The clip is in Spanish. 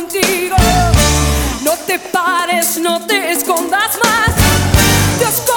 contigo. No te pares, no te escondas más. Dios